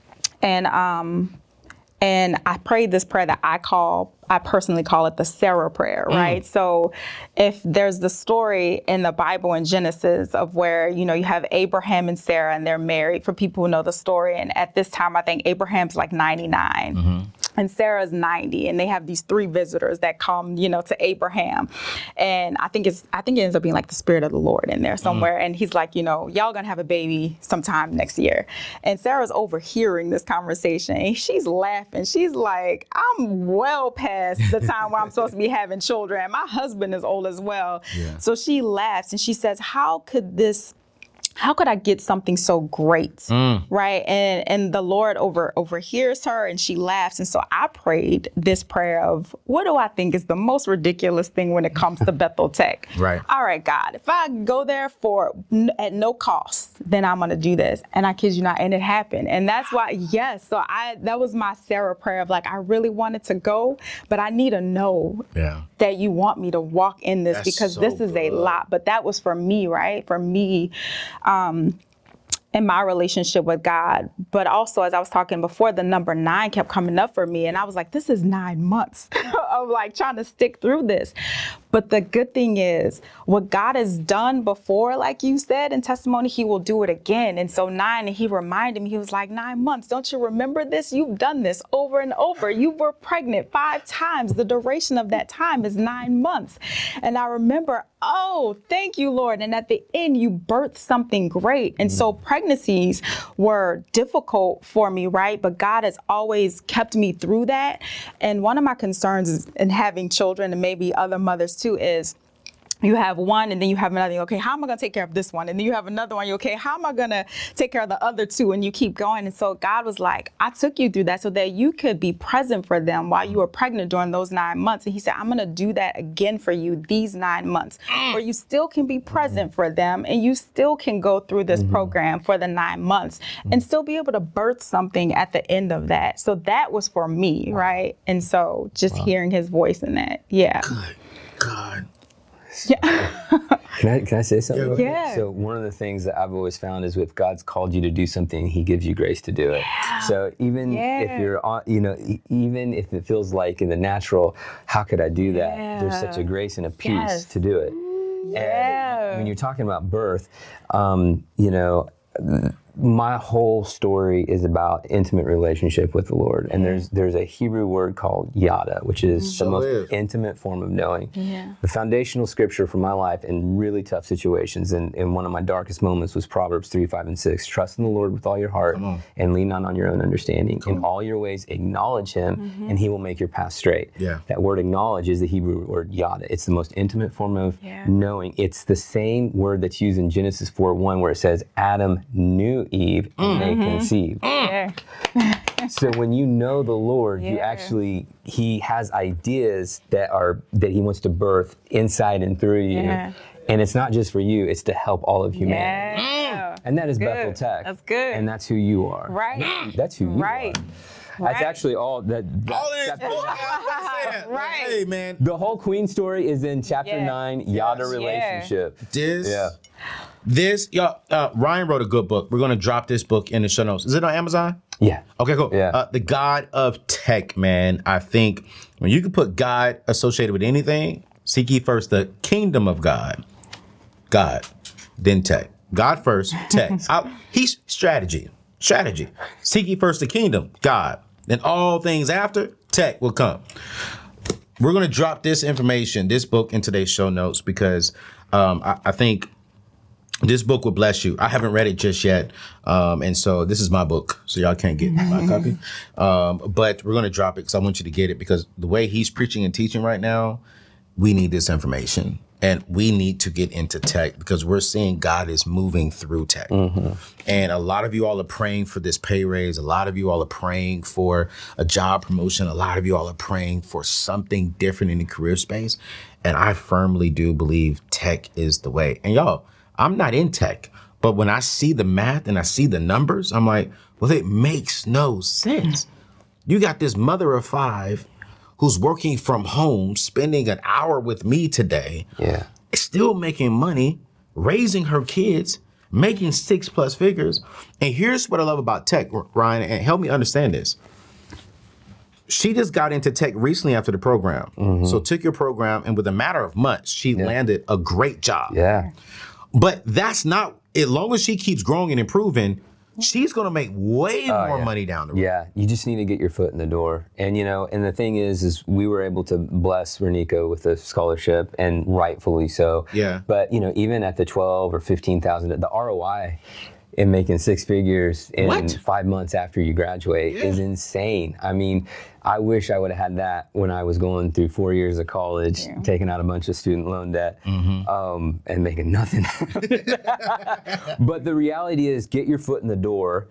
And um, and I prayed this prayer that I call, I personally call it the Sarah prayer, right? Mm. So if there's the story in the Bible in Genesis of where, you know, you have Abraham and Sarah and they're married, for people who know the story. And at this time, I think Abraham's like ninety-nine. Mm-hmm. And Sarah's ninety, and they have these three visitors that come, you know, to Abraham. And I think it's, I think it ends up being like the Spirit of the Lord in there somewhere. Mm. And he's like, you know, y'all gonna have a baby sometime next year. And Sarah's overhearing this conversation, and she's laughing. She's like, I'm well past the time where I'm supposed to be having children. And my husband is old as well. Yeah. So she laughs and she says, how could this How could I get something so great, mm. right? And and the Lord over overhears her, and she laughs. And so I prayed this prayer of, what do I think is the most ridiculous thing when it comes to Bethel Tech? Right. All right, God, if I go there for n- at no cost, then I'm gonna do this. And I kid you not, and it happened. And that's why, yes. So I that was my Sarah prayer of like, I really wanted to go, but I need to know yeah. that you want me to walk in this, that's because so this is good. a lot. But that was for me, right? For me. Um, in my relationship with God. But also, as I was talking before, the number nine kept coming up for me. And I was like, this is nine months of like trying to stick through this. But the good thing is, what God has done before, like you said in testimony, he will do it again. And so nine, and he reminded me, he was like, nine months. Don't you remember this? You've done this over and over. You were pregnant five times. The duration of that time is nine months. And I remember, oh, thank you, Lord. And at the end, you birthed something great. And so pregnancies were difficult for me, right? But God has always kept me through that. And one of my concerns is in having children, and maybe other mothers too, is you have one and then you have another. Okay, how am I going to take care of this one? And then you have another one. You okay, how am I going to take care of the other two? And you keep going. And so God was like, I took you through that so that you could be present for them while you were pregnant during those nine months. And he said, I'm going to do that again for you these nine months where you still can be present for them and you still can go through this mm-hmm. program for the nine months mm-hmm. and still be able to birth something at the end of that. So that was for me, wow. right? And so just wow. hearing his voice in that, yeah. Good God. Yeah. Can I can I say something? Yeah. So one of the things that I've always found is if God's called you to do something, he gives you grace to do it. Yeah. So even yeah. if you're on, you know, even if it feels like in the natural, how could I do that? Yeah. There's such a grace and a peace yes. to do it. Yeah. And when you're talking about birth, um, you know, my whole story is about intimate relationship with the Lord. And there's there's a Hebrew word called yada, which is so the most is. intimate form of knowing. Yeah. The foundational scripture for my life in really tough situations, and, and one of my darkest moments was Proverbs three, five, and six. Trust in the Lord with all your heart and lean not on your own understanding. Come in on. All your ways acknowledge him mm-hmm. and he will make your path straight. Yeah. That word acknowledge is the Hebrew word yada. It's the most intimate form of yeah. knowing. It's the same word that's used in Genesis four one where it says Adam knew Eve and mm. they conceived. Yeah. So when you know the Lord, you Yeah. actually, he has ideas that are, that he wants to birth inside and through you. Yeah. And it's not just for you, it's to help all of humanity. Yeah. And that is Good. Bethel Tech. That's good. And that's who you are. Right. That's who you Right. are. That's Right. actually all that. that All in his chapter book. nine- Yeah, Right. Hey, man. The whole Queen story is in chapter Yeah. nine, Yada Yes. Relationship. This, Yeah. this, y'all, uh, Ryan wrote a good book. We're going to drop this book in the show notes. Is it on Amazon? Yeah. Okay, cool. Yeah. Uh, the God of Tech, man. I think when you can put God associated with anything, seek ye first the kingdom of God. God, then tech. God first, tech. I, he's strategy. Strategy. Seek ye first the kingdom, God. Then all things after, tech will come. We're going to drop this information, this book, in today's show notes because um, I, I think this book will bless you. I haven't read it just yet. Um, and so this is my book. So y'all can't get my copy. Um, but we're going to drop it because I want you to get it because the way he's preaching and teaching right now, we need this information. And we need to get into tech because we're seeing God is moving through tech. Mm-hmm. And a lot of you all are praying for this pay raise. A lot of you all are praying for a job promotion. A lot of you all are praying for something different in the career space. And I firmly do believe tech is the way. And y'all, I'm not in tech, but when I see the math and I see the numbers, I'm like, well, it makes no sense. You got this mother of five who's working from home, spending an hour with me today, Yeah. still making money, raising her kids, making six plus figures. And here's what I love about tech, Ryan, and help me understand this. She just got into tech recently after the program. Mm-hmm. So took your program, and with a matter of months, she yeah. landed a great job. Yeah. But that's not, as long as she keeps growing and improving, she's going to make way Oh, more yeah. money down the road. Yeah, you just need to get your foot in the door. And, you know, and the thing is, is we were able to bless Reniko with a scholarship, and rightfully so. Yeah. But, you know, even at the twelve or fifteen thousand, the R O I in making six figures in What? five months after you graduate Yeah. is insane. I mean, I wish I would have had that when I was going through four years of college, Yeah. taking out a bunch of student loan debt, Mm-hmm. um, and making nothing. But the reality is, get your foot in the door,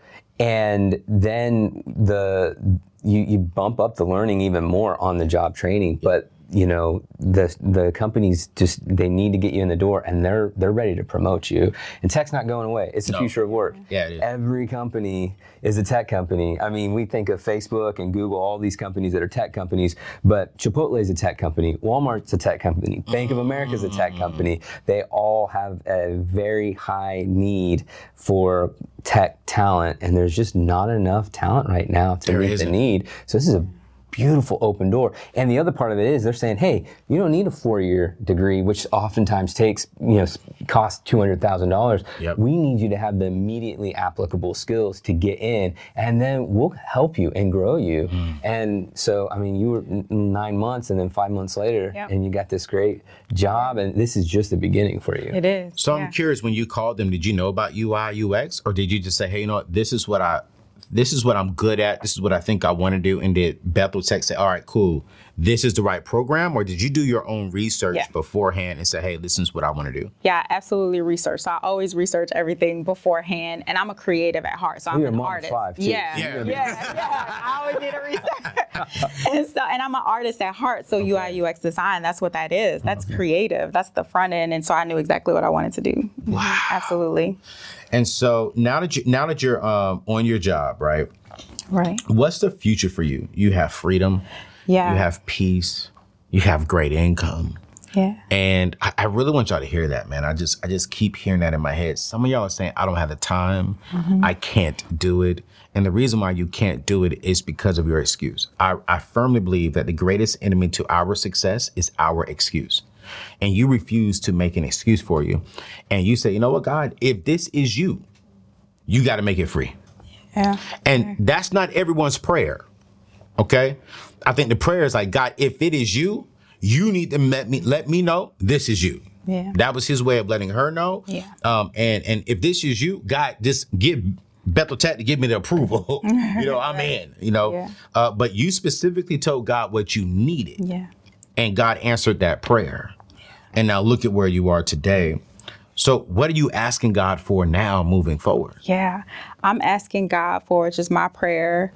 and then the you, you bump up the learning even more on the job training. But you know, the the companies just, they need to get you in the door, and they're they're ready to promote you. And tech's not going away. It's the No. future of work. Yeah, it is. Every company is a tech company. I mean, we think of Facebook and Google, all these companies that are tech companies, but Chipotle is a tech company. Walmart's a tech company. Bank of America is a tech company. They all have a very high need for tech talent, and there's just not enough talent right now to There meet isn't. the need. So this is a beautiful open door. And the other part of it is they're saying, hey, you don't need a four-year degree, which oftentimes takes, you know, costs two hundred thousand dollars. Yep. We need you to have the immediately applicable skills to get in, and then we'll help you and grow you. Mm. And so, I mean, you were n- nine months and then five months later, Yep. and you got this great job, and this is just the beginning for you. It is. So I'm yeah. curious, when you called them, did you know about U I, U X, or did you just say, hey, you know what, this is what I, this is what I'm good at, this is what I think I want to do, and did Bethel Tech say, all right, cool, this is the right program, or did you do your own research Yeah. beforehand and say, hey, this is what I want to do? Yeah, absolutely research. So I always research everything beforehand, and I'm a creative at heart, so I'm You're a an mom of artist. five, too. Yeah, Yeah. yeah, yeah, I always need a research. and so, and I'm an artist at heart, so U I U X design, that's what that is. That's creative. That's the front end, and so I knew exactly what I wanted to do. Wow, absolutely. And so now that you now that you're um, on your job, right? Right. What's the future for you? You have freedom. Yeah. You have peace. You have great income. Yeah. And I, I really want y'all to hear that, man. I just I just keep hearing that in my head. Some of y'all are saying, I don't have the time. Mm-hmm. I can't do it. And the reason why you can't do it is because of your excuse. I, I firmly believe that the greatest enemy to our success is our excuse. And you refuse to make an excuse for you. And you say, you know what, God, if this is you, you got to make it free. Yeah. And that's not everyone's prayer. Okay? I think the prayer is like, God, if it is you, you need to let me let me know this is you. Yeah. That was his way of letting her know. Yeah. Um, and and if this is you, God, just give Bethel Tech to give me the approval. You know, I'm in. You know. Yeah. Uh, but you specifically told God what you needed. Yeah. And God answered that prayer. And now look at where you are today. So what are you asking God for now moving forward? Yeah, I'm asking God for just my prayer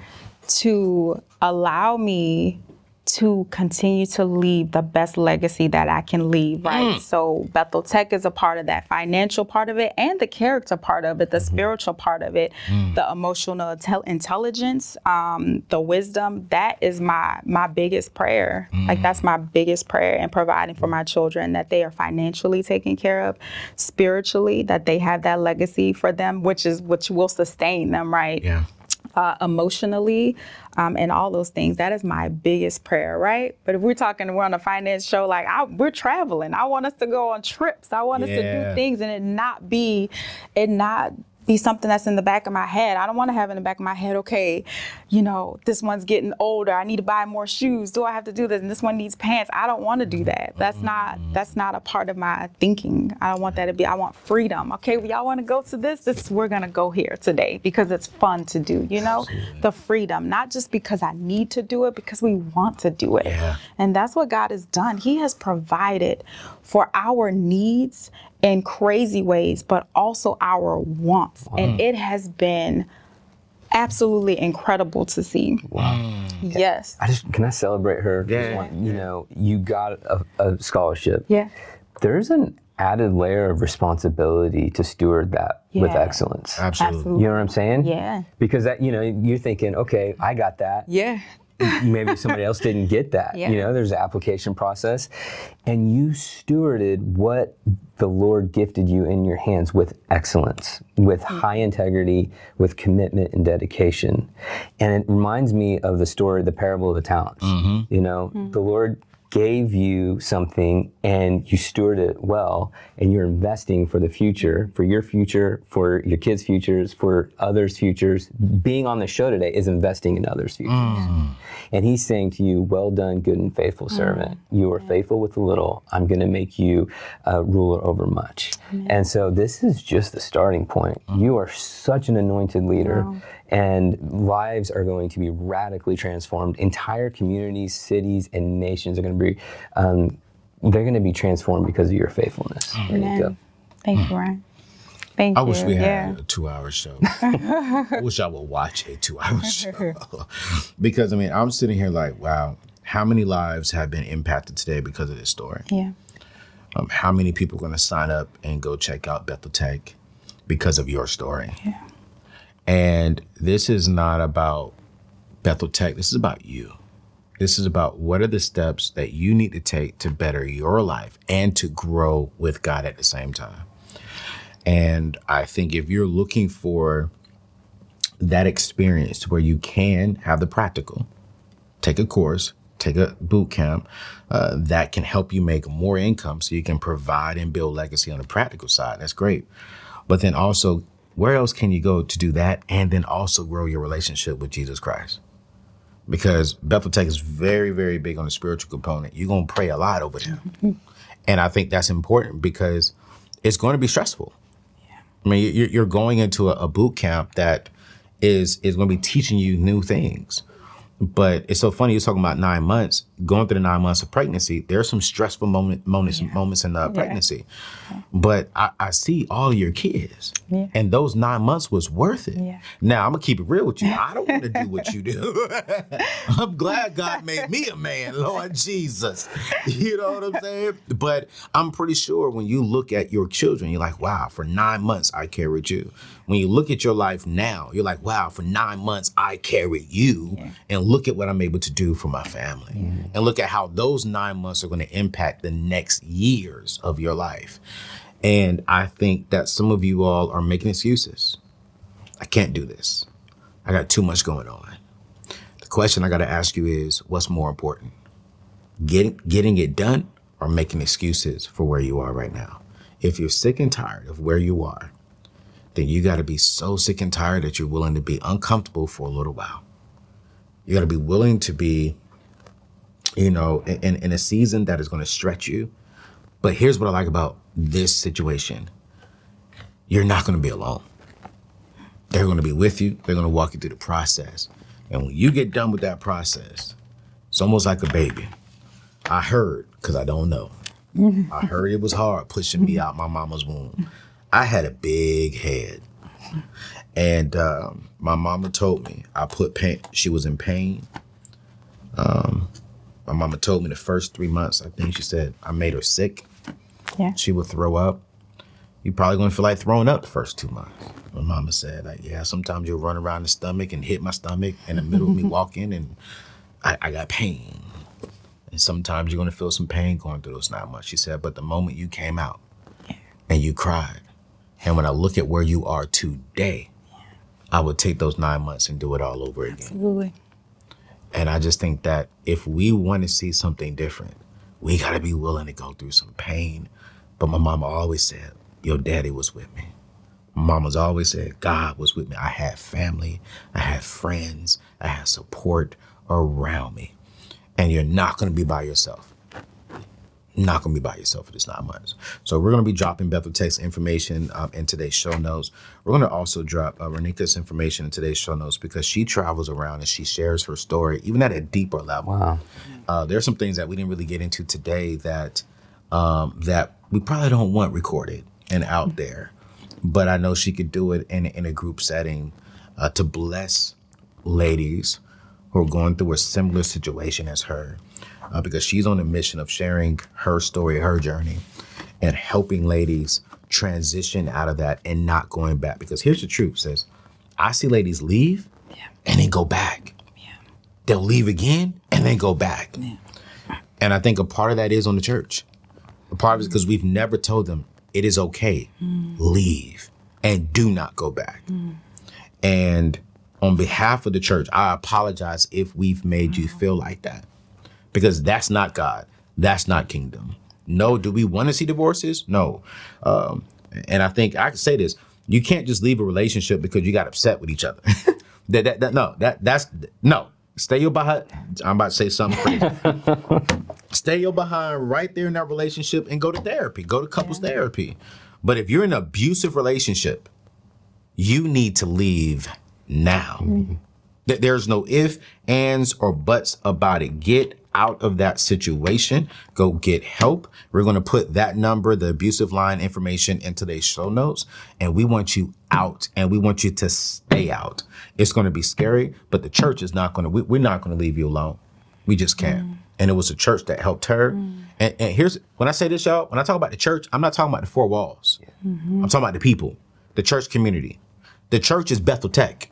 to allow me to continue to leave the best legacy that I can leave, right? Mm. So Bethel Tech is a part of that financial part of it and the character part of it, the mm-hmm. spiritual part of it, mm. the emotional intel- intelligence, um, the wisdom. That is my my biggest prayer. Mm. Like that's my biggest prayer in providing for my children, that they are financially taken care of, spiritually, that they have that legacy for them, which is which will sustain them, right? Yeah. Uh, emotionally, um, and all those things. That is my biggest prayer, right? But if we're talking, we're on a finance show, like I, we're traveling. I want us to go on trips. I want yeah. us to do things and it not be, it not be something that's in the back of my head. I don't want to have in the back of my head, okay, you know, this one's getting older. I need to buy more shoes. Do I have to do this? And this one needs pants. I don't want to do that. That's not, that's not a part of my thinking. I don't want that to be, I want freedom. Okay, well, y'all want to go to this? This we're going to go here today because it's fun to do, you know, Absolutely. The freedom, not just because I need to do it, because we want to do it. Yeah. And that's what God has done. He has provided for our needs in crazy ways, but also our wants. Wow. And it has been absolutely incredible to see. Wow. Yes. I just, can I celebrate her? Yeah. You know, you got a, a scholarship. Yeah. There's an added layer of responsibility to steward that yeah. with excellence. Absolutely. Absolutely. You know what I'm saying? Yeah. Because that, you know, you're thinking, okay, I got that. Yeah. Maybe somebody else didn't get that. Yeah. You know, there's an application process. And you stewarded what the Lord gifted you in your hands with excellence, with mm-hmm. high integrity, with commitment and dedication. And it reminds me of the story, the parable of the talents. Mm-hmm. You know, mm-hmm. the Lord gave you something and you stewarded it well, and you're investing for the future, for your future, for your kids' futures, for others' futures. Being on the show today is investing in others' futures. Mm. And he's saying to you, well done, good and faithful servant. Mm. You are faithful with the little. I'm going to make you a ruler over much. Mm. And so this is just the starting point. Mm. You are such an anointed leader. Wow. And lives are going to be radically transformed. Entire communities, cities, and nations are going to be, um, they're going to be transformed because of your faithfulness. Amen. There you go. Thank you, Ryan. Thank I you. wish we had yeah. a two-hour show. I wish I would watch a two-hour show. Because, I mean, I'm sitting here like, wow, how many lives have been impacted today because of this story? Yeah. Um, how many people are going to sign up and go check out Bethel Tech because of your story? Yeah. And this is not about Bethel Tech. This is about you. This is about what are the steps that you need to take to better your life and to grow with God at the same time. And I think if you're looking for that experience where you can have the practical, take a course, take a boot camp uh, that can help you make more income so you can provide and build legacy on the practical side. That's great. But then also, where else can you go to do that and then also grow your relationship with Jesus Christ? Because Bethel Tech is very, very big on the spiritual component. You're going to pray a lot over there. Mm-hmm. And I think that's important because it's going to be stressful. Yeah. I mean, you're, you're going into a, a boot camp that is, is going to be teaching you new things. But it's so funny, you're talking about nine months, going through the nine months of pregnancy. There are some stressful moment, moments, yeah. moments in the pregnancy. Yeah. But I, I see all of your kids. Yeah. And those nine months was worth it. Yeah. Now, I'm going to keep it real with you. I don't want to do what you do. I'm glad God made me a man, Lord Jesus. You know what I'm saying? But I'm pretty sure when you look at your children, you're like, wow, for nine months, I carried you. When you look at your life now, you're like, wow, for nine months, I carried you. Yeah. And look at what I'm able to do for my family. Mm-hmm. And look at how those nine months are going to impact the next years of your life. And I think that some of you all are making excuses. I can't do this. I got too much going on. The question I got to ask you is, what's more important? Getting, getting it done or making excuses for where you are right now? If you're sick and tired of where you are, then you got to be so sick and tired that you're willing to be uncomfortable for a little while. You got to be willing to be, you know, in, in a season that is going to stretch you. But here's what I like about this situation. You're not going to be alone. They're going to be with you. They're going to walk you through the process. And when you get done with that process, it's almost like a baby. I heard, because I don't know. I heard it was hard pushing me out my mama's womb. I had a big head. And um, my mama told me I put pain. She was in pain. Um, my mama told me the first three months, I think she said I made her sick. Yeah. She would throw up. You probably gonna feel like throwing up the first two months. My mama said, like, yeah, sometimes you'll run around the stomach and hit my stomach in the middle of me walking, and I, I got pain. And sometimes you're gonna feel some pain going through those nine months. She said, but the moment you came out and you cried, and when I look at where you are today, I would take those nine months and do it all over again. Absolutely. And I just think that if we want to see something different, we got to be willing to go through some pain. But my mama always said, your daddy was with me. My mama's always said, God was with me. I had family, I had friends, I had support around me. And you're not going to be by yourself. Not going to be by yourself for this nine months. So we're going to be dropping Bethel Tech's information um, in today's show notes. We're going to also drop uh, Renika's information in today's show notes because she travels around and she shares her story, even at a deeper level. Wow. Uh, there are some things that we didn't really get into today that um, that we probably don't want recorded and out there. But I know she could do it in, in a group setting uh, to bless ladies who are going through a similar situation as her. Uh, because she's on a mission of sharing her story, her journey, and helping ladies transition out of that and not going back. Because here's the truth, sis. I see ladies leave yeah. and then go back. Yeah. They'll leave again and then go back. Yeah. And I think a part of that is on the church. A part of it is because we've never told them it is okay. Mm. Leave and do not go back. Mm. And on behalf of the church, I apologize if we've made mm. you feel like that. Because that's not God. That's not kingdom. No, do we want to see divorces? No. Um, and I think I can say this. You can't just leave a relationship because you got upset with each other. that, that, that, no, that, that's, no. Stay your behind. I'm about to say something crazy. Stay your behind right there in that relationship and go to therapy. Go to couples yeah. therapy. But if you're in an abusive relationship, you need to leave now. Mm-hmm. There's no ifs, ands, or buts about it. Get out of that situation. Go get help. We're going to put that number, the abusive line information, in today's show notes. And we want you out, and we want you to stay out. It's going to be scary, but the church is not going to, we, we're not going to leave you alone. We just can't. Mm. And it was a church that helped her. Mm. And, and here's, when I say this, y'all, when I talk about the church, I'm not talking about the four walls. Yeah. Mm-hmm. I'm talking about the people, the church community. The church is Bethel Tech.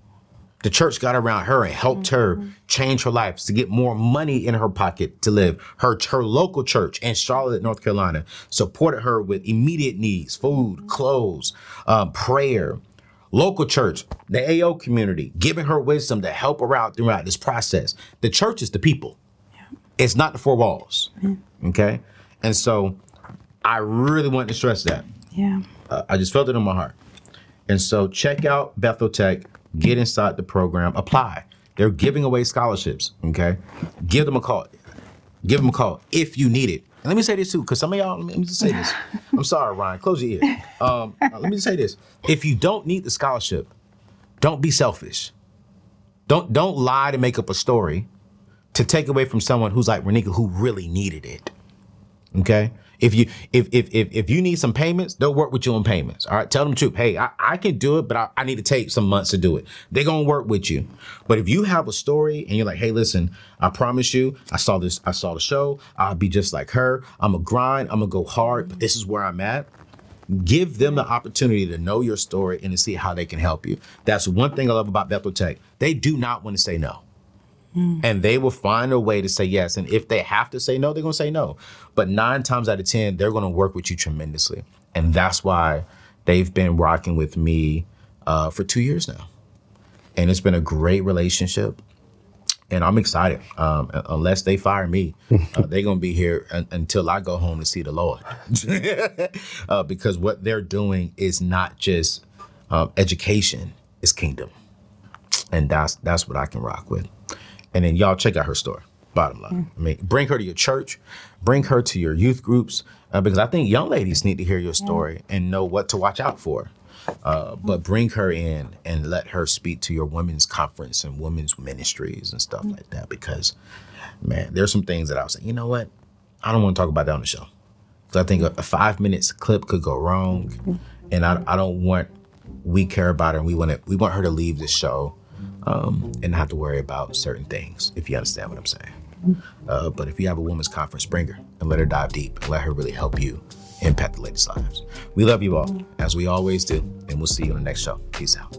The church got around her and helped mm-hmm. her change her life to get more money in her pocket to live. Her, her local church in Charlotte, North Carolina, supported her with immediate needs, food, mm-hmm. clothes, um, prayer. Local church, the A O community, giving her wisdom to help her out throughout this process. The church is the people. Yeah. It's not the four walls. Mm-hmm. Okay? And so I really want to stress that. Yeah. Uh, I just felt it in my heart. And so check out Bethel Tech. Get inside the program, apply. They're giving away scholarships, okay? Give them a call. Give them a call if you need it. And let me say this too, because some of y'all, let me just say this. I'm sorry, Ryan, close your ear. Um, let me just say this. If you don't need the scholarship, don't be selfish. Don't, don't lie to make up a story to take away from someone who's like Renika, who really needed it, okay? If you if if if if you need some payments, they'll work with you on payments. All right, tell them the truth. Hey, I, I can do it, but I, I need to take some months to do it. They're gonna work with you. But if you have a story and you're like, hey, listen, I promise you, I saw this, I saw the show. I'll be just like her. I'm gonna grind. I'm gonna go hard. But this is where I'm at. Give them the opportunity to know your story and to see how they can help you. That's one thing I love about Bethel Tech. They do not want to say no. Mm. And they will find a way to say yes. And if they have to say no, they're going to say no. But nine times out of ten, they're going to work with you tremendously. And that's why they've been rocking with me uh, for two years now. And it's been a great relationship. And I'm excited. Um, unless they fire me, uh, they're going to be here un- until I go home to see the Lord. uh, because what they're doing is not just um, education, it's kingdom. And that's that's what I can rock with. And then y'all check out her story, bottom line. Mm. I mean, bring her to your church, bring her to your youth groups, uh, because I think young ladies need to hear your story yeah. and know what to watch out for. Uh, but bring her in and let her speak to your women's conference and women's ministries and stuff mm. like that. Because, man, there's some things that I was saying, you know what? I don't want to talk about that on the show. Because I think a, a five minutes clip could go wrong. Mm. And I, I don't want we care about her, and we want to, we want her to leave this show um, and not have to worry about certain things, if you understand what I'm saying. Uh, but if you have a women's conference, bring her and let her dive deep and let her really help you impact the ladies' lives. We love you all, as we always do, and we'll see you on the next show. Peace out.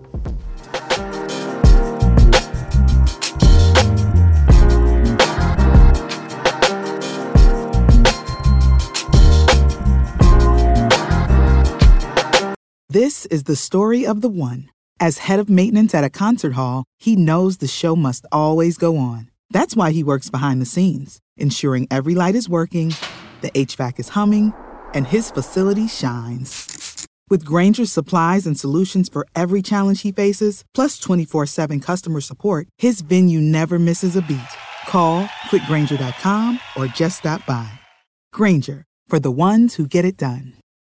This is the story of the one. As head of maintenance at a concert hall, he knows the show must always go on. That's why he works behind the scenes, ensuring every light is working, the H V A C is humming, and his facility shines. With Grainger's supplies and solutions for every challenge he faces, plus twenty-four seven customer support, his venue never misses a beat. Call quick grainger dot com or just stop by. Grainger, for the ones who get it done.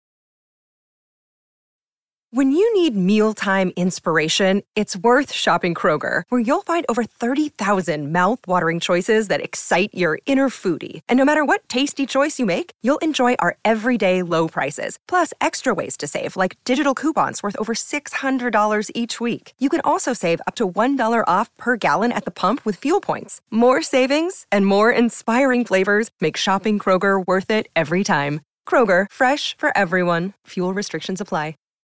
When you need mealtime inspiration, it's worth shopping Kroger, where you'll find over thirty thousand mouth-watering choices that excite your inner foodie. And no matter what tasty choice you make, you'll enjoy our everyday low prices, plus extra ways to save, like digital coupons worth over six hundred dollars each week. You can also save up to one dollar off per gallon at the pump with fuel points. More savings and more inspiring flavors make shopping Kroger worth it every time. Kroger, fresh for everyone. Fuel restrictions apply.